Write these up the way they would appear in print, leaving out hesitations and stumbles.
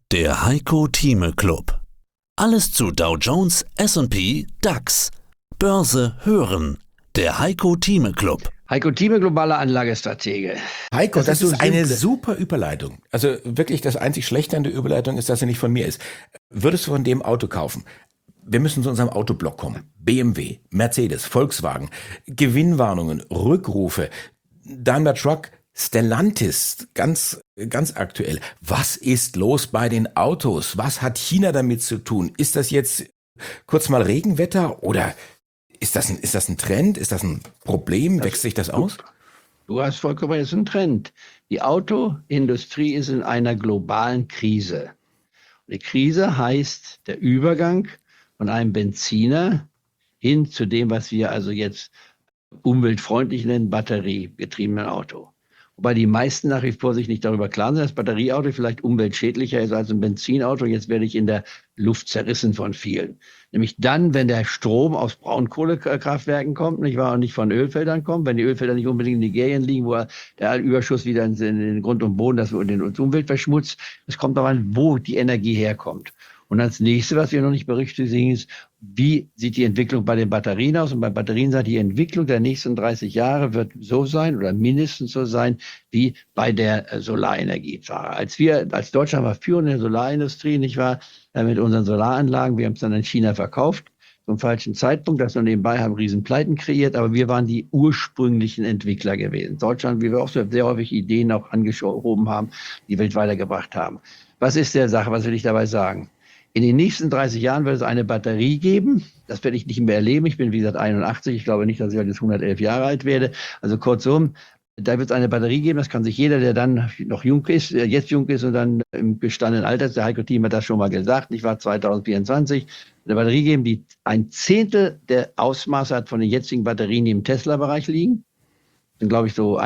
Der Heiko Thieme Club. Alles zu Dow Jones, S&P, DAX. Börse hören. Der Heiko Thieme Club. Heiko Thieme, globaler Anlagestratege. Heiko, das ist eine simple. super Überleitung. Also wirklich das einzig Schlechte an der Überleitung ist, dass sie nicht von mir ist. Würdest du von dem Auto kaufen? Wir müssen zu unserem Autoblock kommen. BMW, Mercedes, Volkswagen, Gewinnwarnungen, Rückrufe, Daimler Truck, Stellantis, ganz aktuell. Was ist los bei den Autos? Was hat China damit zu tun? Ist das jetzt kurz mal Regenwetter oder ist das ein Trend? Ist das ein Problem? Wächst sich das aus? Du hast vollkommen recht, das ist ein Trend. Die Autoindustrie ist in einer globalen Krise. Die Krise heißt der Übergang von einem Benziner hin zu dem, was wir also jetzt umweltfreundlich nennen, batteriegetriebenen Auto. Wobei die meisten nach wie vor sich nicht darüber klar sind, dass Batterieauto vielleicht umweltschädlicher ist als ein Benzinauto. Jetzt werde ich in der Luft zerrissen von vielen. Nämlich dann, wenn der Strom aus Braunkohlekraftwerken kommt, nicht wahr, und nicht von Ölfeldern kommt, wenn die Ölfelder nicht unbedingt in Nigerien liegen, wo der Überschuss wieder in den Grund und Boden, das die Umwelt verschmutzt. Es kommt darauf an, wo die Energie herkommt. Und als nächstes, was wir noch nicht berücksichtigen, ist, wie sieht die Entwicklung bei den Batterien aus? Und bei Batterien sagt die Entwicklung der nächsten 30 Jahre wird so sein oder mindestens so sein wie bei der Solarenergie. Als Deutschland war führend in der Solarindustrie, nicht wahr, mit unseren Solaranlagen, wir haben es dann in China verkauft, zum falschen Zeitpunkt, das nur nebenbei haben Riesenpleiten kreiert, aber wir waren die ursprünglichen Entwickler gewesen. Deutschland, wie wir auch sehr häufig Ideen auch angeschoben haben, die Welt weitergebracht haben. Was ist der Sache? Was will ich dabei sagen? In den nächsten 30 Jahren wird es eine Batterie geben. Das werde ich nicht mehr erleben. Ich bin, wie gesagt, 81. Ich glaube nicht, dass ich heute 111 Jahre alt werde. Also kurzum, da wird es eine Batterie geben. Das kann sich jeder, der dann noch jung ist, jetzt jung ist und dann im gestandenen Alter ist, der Heiko Thieme hat das schon mal gesagt, ich war 2024, eine Batterie geben, die ein Zehntel der Ausmaße hat von den jetzigen Batterien, die im Tesla-Bereich liegen. Das sind, glaube ich, so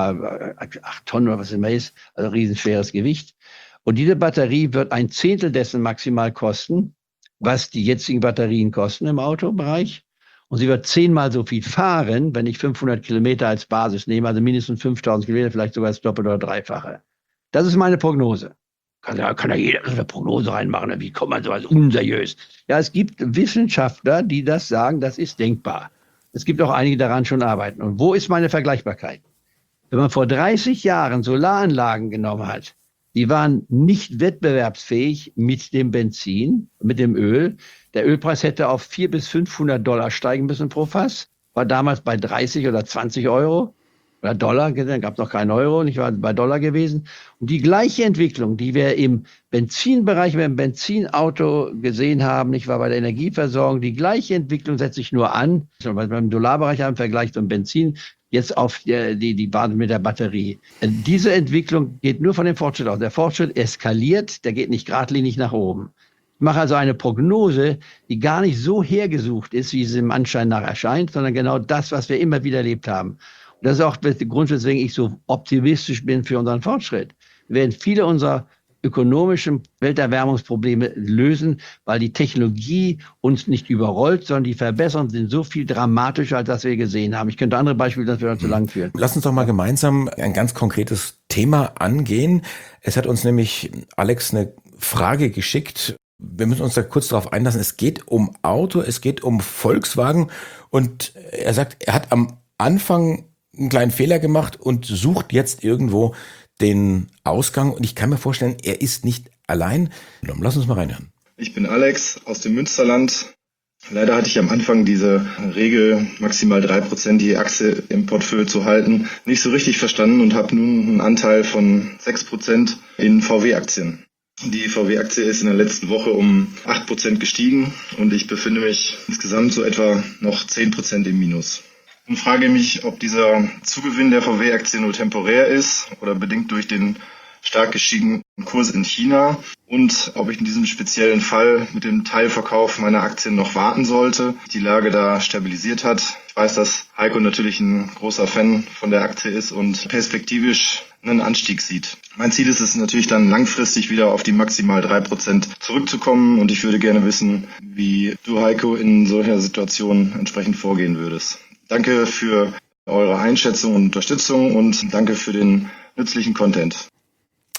1,8 Tonnen oder was immer ist. Also riesenschweres Gewicht. Und diese Batterie wird ein Zehntel dessen maximal kosten, was die jetzigen Batterien kosten im Autobereich. Und sie wird 10-mal so viel fahren, wenn ich 500 Kilometer als Basis nehme, also mindestens 5000 Kilometer, vielleicht sogar das Doppelte oder Dreifache. Das ist meine Prognose. Kann ja jeder eine Prognose reinmachen. Wie kommt man sowas unseriös? Ja, es gibt Wissenschaftler, die das sagen, das ist denkbar. Es gibt auch einige, die daran schon arbeiten. Und wo ist meine Vergleichbarkeit? Wenn man vor 30 Jahren Solaranlagen genommen hat, die waren nicht wettbewerbsfähig mit dem Benzin, mit dem Öl. Der Ölpreis hätte auf $400 bis $500 steigen müssen pro Fass. War damals bei 30 oder 20 Euro oder Dollar. Dann gab es noch keinen Euro, nicht war bei Dollar gewesen. Und die gleiche Entwicklung, die wir im Benzinbereich, beim Benzinauto gesehen haben, nicht war bei der Energieversorgung, die gleiche Entwicklung setzt sich nur an, was wir im Dollarbereich haben, im Vergleich zum Benzin, jetzt auf die Bahn mit der Batterie. Diese Entwicklung geht nur von dem Fortschritt aus. Der Fortschritt eskaliert, der geht nicht geradlinig nach oben. Ich mache also eine Prognose, die gar nicht so hergesucht ist, wie es im Anschein nach erscheint, sondern genau das, was wir immer wieder erlebt haben. Und das ist auch der Grund, weswegen ich so optimistisch bin für unseren Fortschritt. Wir werden viele unserer ökonomischen Welterwärmungsprobleme lösen, weil die Technologie uns nicht überrollt, sondern die Verbesserungen sind so viel dramatischer, als das wir gesehen haben. Ich könnte andere Beispiele, das wir zu lang führen. Lass uns doch mal gemeinsam ein ganz konkretes Thema angehen. Es hat uns nämlich Alex eine Frage geschickt. Wir müssen uns da kurz darauf einlassen. Es geht um Auto, es geht um Volkswagen und er sagt, er hat am Anfang einen kleinen Fehler gemacht und sucht jetzt irgendwo den Ausgang und ich kann mir vorstellen, er ist nicht allein. Lass uns mal reinhören. Ich bin Alex aus dem Münsterland. Leider hatte ich am Anfang diese Regel, maximal 3% die Aktie im Portfolio zu halten, nicht so richtig verstanden und habe nun einen Anteil von 6% in VW-Aktien. Die VW-Aktie ist in der letzten Woche um 8% gestiegen und ich befinde mich insgesamt so etwa noch 10% im Minus. Und frage mich, ob dieser Zugewinn der VW-Aktie nur temporär ist oder bedingt durch den stark gestiegenen Kurs in China und ob ich in diesem speziellen Fall mit dem Teilverkauf meiner Aktien noch warten sollte, die Lage da stabilisiert hat. Ich weiß, dass Heiko natürlich ein großer Fan von der Aktie ist und perspektivisch einen Anstieg sieht. Mein Ziel ist es natürlich dann langfristig wieder auf die maximal 3% zurückzukommen und ich würde gerne wissen, wie du, Heiko, in solcher Situation entsprechend vorgehen würdest. Danke für eure Einschätzung und Unterstützung und danke für den nützlichen Content.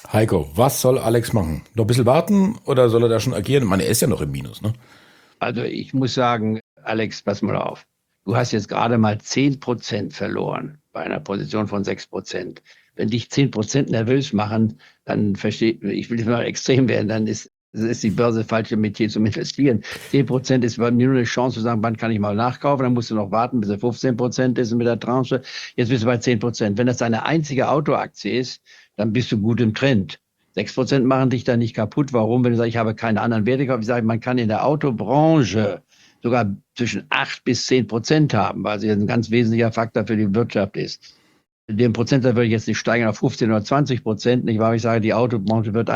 Heiko, was soll Alex machen? Noch ein bisschen warten oder soll er da schon agieren? Ich meine, er ist ja noch im Minus, ne? Also ich muss sagen, Alex, pass mal auf. Du hast jetzt gerade mal 10% verloren bei einer Position von 6%. Wenn dich 10% nervös machen, dann ich will nicht mal extrem werden, dann ist die Börse falsche Metier zum Investieren. 10% ist bei mir nur eine Chance zu sagen, wann kann ich mal nachkaufen, dann musst du noch warten, bis er 15% ist mit der Tranche. Jetzt bist du bei 10%. Wenn das deine einzige Autoaktie ist, dann bist du gut im Trend. 6% machen dich dann nicht kaputt. Warum? Wenn du sagst, ich habe keine anderen Werte gekauft. Ich sage, man kann in der Autobranche sogar zwischen 8-10% haben, weil sie ein ganz wesentlicher Faktor für die Wirtschaft ist. Den Prozentsatz würde ich jetzt nicht steigern auf 15 oder 20%, nicht wahr? Ich sage, die Autobranche wird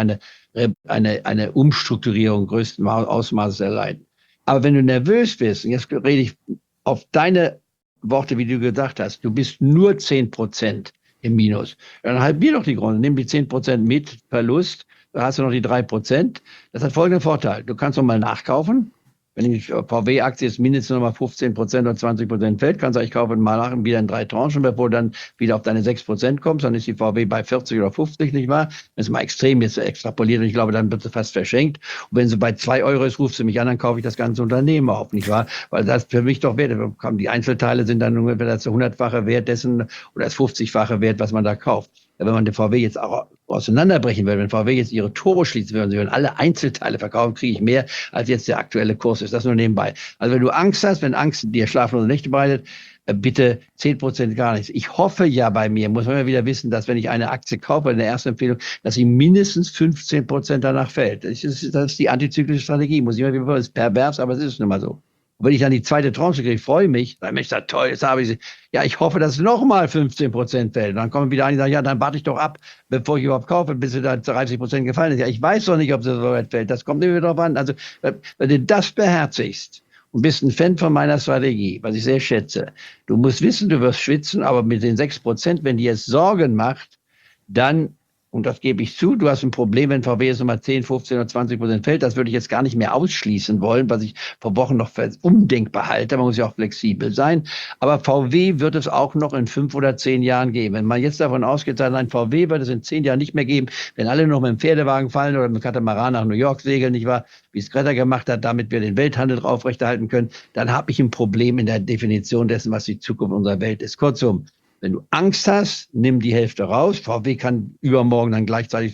eine Umstrukturierung größten Ausmaßes erleiden. Aber wenn du nervös bist, und jetzt rede ich auf deine Worte, wie du gesagt hast, du bist nur 10% im Minus, dann halbier doch die Gründe, nimm die 10% mit Verlust, da hast du noch die 3%. Das hat folgenden Vorteil, du kannst noch mal nachkaufen. Wenn die VW-Aktie jetzt mindestens nochmal 15% oder 20% fällt, kannst du ich kaufe mal nach wieder in 3 Tranchen, bevor du dann wieder auf deine 6% kommst, dann ist die VW bei 40 oder 50, nicht wahr? Wenn es mal extrem jetzt extrapoliert, und ich glaube, dann wird sie fast verschenkt. Und wenn sie bei 2 Euro ist, rufst du mich an, dann kaufe ich das ganze Unternehmen auf, nicht wahr? Weil das für mich doch wert. Die Einzelteile sind dann ungefähr das 100-fache Wert dessen oder das 50-fache Wert, was man da kauft. Wenn man den VW jetzt auch auseinanderbrechen würde, wenn VW jetzt ihre Tore schließen würde, sie würden alle Einzelteile verkaufen, kriege ich mehr, als jetzt der aktuelle Kurs ist. Das nur nebenbei. Also wenn du Angst hast, wenn Angst dir schlaflose Nächte bereitet, bitte 10% gar nichts. Ich hoffe ja bei mir, muss man ja wieder wissen, dass wenn ich eine Aktie kaufe, in der ersten Empfehlung, dass sie mindestens 15% danach fällt. Das ist die antizyklische Strategie. Muss ich immer wieder, das ist pervers, aber es ist nun mal so. Und wenn ich dann die zweite Tranche kriege, freue ich mich, dann ist das toll, jetzt habe ich sie. Ja, ich hoffe, dass es nochmal 15% fällt. Und dann kommen wieder einige, die sagen, ja, dann warte ich doch ab, bevor ich überhaupt kaufe, bis sie da 30% gefallen ist. Ja, ich weiß doch nicht, ob es so weit fällt. Das kommt immer darauf an. Also, wenn du das beherzigst und bist ein Fan von meiner Strategie, was ich sehr schätze, du musst wissen, du wirst schwitzen, aber mit den 6%, wenn dir es Sorgen macht, dann, und das gebe ich zu, du hast ein Problem, wenn VW jetzt nochmal 10, 15 oder 20% fällt. Das würde ich jetzt gar nicht mehr ausschließen wollen, was ich vor Wochen noch für undenkbar halte. Man muss ja auch flexibel sein. Aber VW wird es auch noch in 5 oder 10 Jahren geben. Wenn man jetzt davon ausgeht, ein VW wird es in 10 Jahren nicht mehr geben, wenn alle noch mit dem Pferdewagen fallen oder mit dem Katamaran nach New York segeln, nicht wahr? Wie es Greta gemacht hat, damit wir den Welthandel aufrechterhalten können, dann habe ich ein Problem in der Definition dessen, was die Zukunft unserer Welt ist. Kurzum, wenn du Angst hast, nimm die Hälfte raus. VW kann übermorgen dann gleichzeitig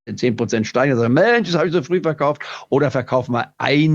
10% steigen. Also, Mensch, das habe ich so früh verkauft. Oder verkauf mal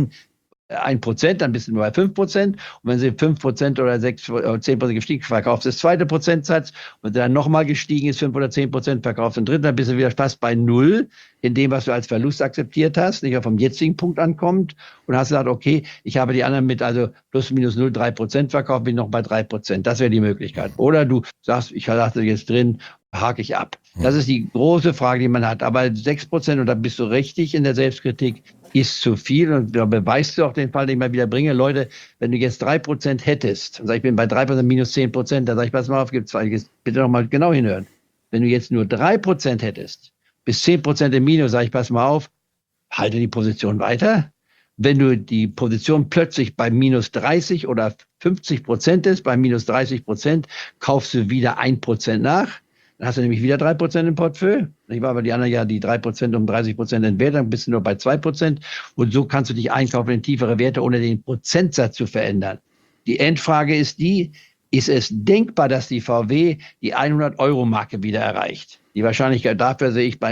1%, dann bist du nur bei 5%. Und wenn sie 5% oder 6 oder 10% gestiegen, verkaufst du das zweite Prozentsatz. Und wenn der dann nochmal gestiegen ist, 5 oder 10%, verkaufst du den dritten, dann bist du wieder fast bei 0 in dem, was du als Verlust akzeptiert hast, nicht vom jetzigen Punkt ankommt. Und hast gesagt, okay, ich habe die anderen mit also plus minus 0,3% verkauft, bin noch bei 3%. Das wäre die Möglichkeit. Oder du sagst, ich lasse jetzt drin, hake ich ab. Das ist die große Frage, die man hat. Aber 6%, und da bist du richtig in der Selbstkritik, ist zu viel. Und da beweist du auch den Fall, den ich mal wieder bringe. Leute, wenn du jetzt 3% hättest, und sag, ich bin bei 3% minus 10%, dann sag ich, pass mal auf, gibt's bitte noch mal genau hinhören. Wenn du jetzt nur 3% hättest, bis 10% im Minus, sag ich, pass mal auf, halte die Position weiter. Wenn du die Position plötzlich bei minus 30 oder 50% ist, bei minus 30%, kaufst du wieder 1% nach. Dann hast du nämlich wieder 3% im Portfolio. Nicht wahr? Weil die anderen ja die 3% um 30% entwerten, dann bist du nur bei 2%. Und so kannst du dich einkaufen in tiefere Werte, ohne den Prozentsatz zu verändern. Die Endfrage ist die, ist es denkbar, dass die VW die 100-Euro-Marke wieder erreicht? Die Wahrscheinlichkeit dafür sehe ich bei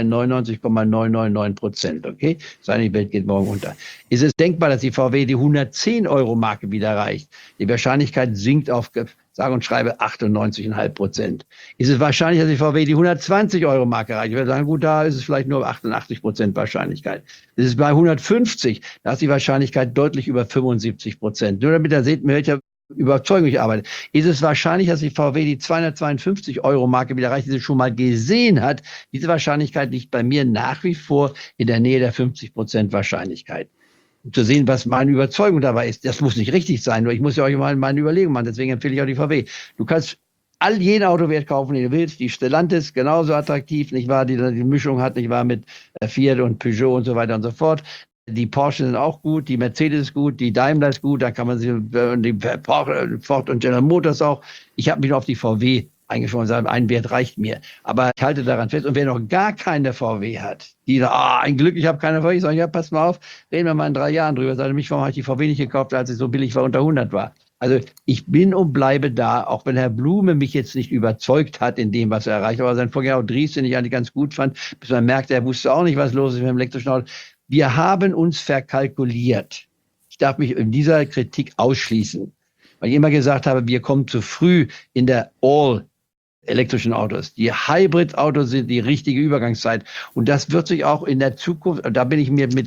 99,999%. Okay? Seine Welt geht morgen unter. Ist es denkbar, dass die VW die 110-Euro-Marke wieder erreicht? Die Wahrscheinlichkeit sinkt auf, sage und schreibe, 98,5%. Ist es wahrscheinlich, dass die VW die 120-Euro-Marke erreicht? Ich würde sagen, gut, da ist es vielleicht nur 88% Wahrscheinlichkeit. Ist es bei 150, da ist die Wahrscheinlichkeit deutlich über 75%. Nur damit ihr seht, mit welcher Überzeugung ich arbeite. Ist es wahrscheinlich, dass die VW die 252-Euro-Marke wieder erreicht, die sie schon mal gesehen hat? Diese Wahrscheinlichkeit liegt bei mir nach wie vor in der Nähe der 50% Wahrscheinlichkeit. Um zu sehen, was meine Überzeugung dabei ist. Das muss nicht richtig sein, nur ich muss ja euch mal meine Überlegung machen. Deswegen empfehle ich auch die VW. Du kannst jeden Autowert kaufen, den du willst. Die Stellantis genauso attraktiv, nicht wahr? Die Mischung hat, nicht wahr, mit Fiat und Peugeot und so weiter und so fort. Die Porsche sind auch gut, die Mercedes ist gut, die Daimler ist gut, da kann man sie, die Ford und General Motors auch. Ich habe mich auf die VW eingeschworen sagen, ein Wert reicht mir. Aber ich halte daran fest. Und wer noch gar keine VW hat, die sagt, ein Glück, ich habe keine VW, ich sage, ja, pass mal auf, reden wir mal in 3 Jahren drüber. Sag mich, warum habe ich die VW nicht gekauft, als es so billig war, unter 100 war. Also ich bin und bleibe da, auch wenn Herr Blume mich jetzt nicht überzeugt hat in dem, was er erreicht hat, aber sein Vorgänger Dries, den ich eigentlich ganz gut fand, bis man merkte, er wusste auch nicht, was los ist mit dem elektrischen Auto. Wir haben uns verkalkuliert. Ich darf mich in dieser Kritik ausschließen, weil ich immer gesagt habe, wir kommen zu früh in der elektrischen Autos. Die Hybrid-Autos sind die richtige Übergangszeit. Und das wird sich auch in der Zukunft, da bin ich mir mit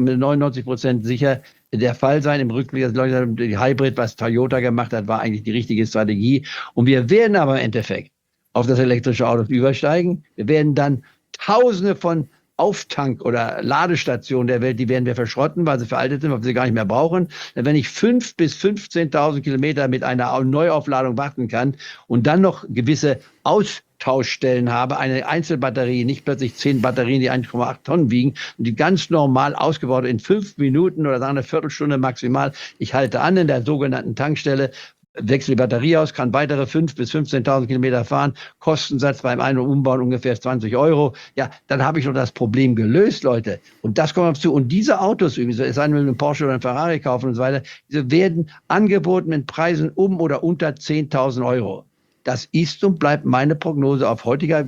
99% sicher, der Fall sein. Im Rückblick, dass Leute sagen, die Hybrid, was Toyota gemacht hat, war eigentlich die richtige Strategie. Und wir werden aber im Endeffekt auf das elektrische Auto übersteigen. Wir werden dann Tausende von Auftank- oder Ladestationen der Welt, die werden wir verschrotten, weil sie veraltet sind, weil wir sie gar nicht mehr brauchen. Wenn ich 5.000 bis 15.000 Kilometer mit einer Neuaufladung warten kann und dann noch gewisse Austauschstellen habe, eine Einzelbatterie, nicht plötzlich 10 Batterien, die 1,8 Tonnen wiegen und die ganz normal ausgebaut in 5 Minuten oder sagen eine Viertelstunde maximal. Ich halte an in der sogenannten Tankstelle, wechsle die Batterie aus, kann weitere 5.000 bis 15.000 Kilometer fahren, Kostensatz beim Ein- und Umbauen ungefähr 20 Euro. Ja, dann habe ich noch das Problem gelöst, Leute. Und das kommt dazu. Und diese Autos, es sei denn, wir einen Porsche oder einen Ferrari kaufen und so weiter, diese werden angeboten mit Preisen um oder unter 10.000 Euro. Das ist und bleibt meine Prognose auf heutiger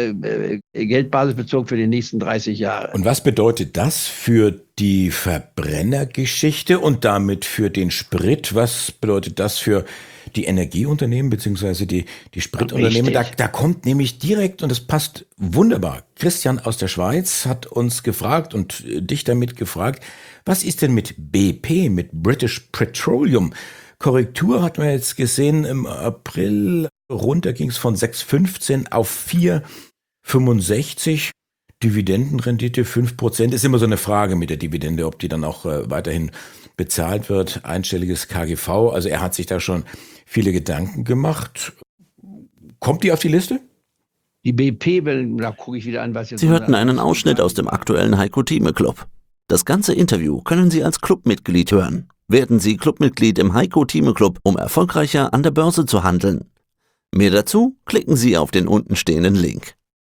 Geldbasis bezogen für die nächsten 30 Jahre. Und was bedeutet das für die Verbrennergeschichte und damit für den Sprit? Was bedeutet das für die Energieunternehmen bzw. die Spritunternehmen? Da kommt nämlich direkt, und das passt wunderbar, Christian aus der Schweiz hat uns gefragt und dich damit gefragt, was ist denn mit BP, mit British Petroleum? Korrektur hat man jetzt gesehen im April, runter ging es von 6,15 auf 4,65. Dividendenrendite 5%. Ist immer so eine Frage mit der Dividende, ob die dann auch weiterhin bezahlt wird. Einstelliges KGV. Also er hat sich da schon viele Gedanken gemacht. Kommt die auf die Liste? Die BP, da gucke ich wieder an, was jetzt... Sie hörten einen Ausschnitt aus dem aktuellen Heiko Thieme Club. Das ganze Interview können Sie als Clubmitglied hören. Werden Sie Clubmitglied im Heiko Thieme Club, um erfolgreicher an der Börse zu handeln. Mehr dazu klicken Sie auf den untenstehenden Link.